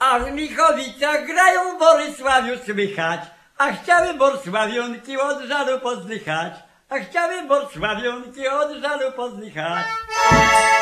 A w Michowicach grają w Borysławiu słychać, a chciałem Borsławionki od żalu pozdychać, a chciałem Borsławionki od żalu pozdychać.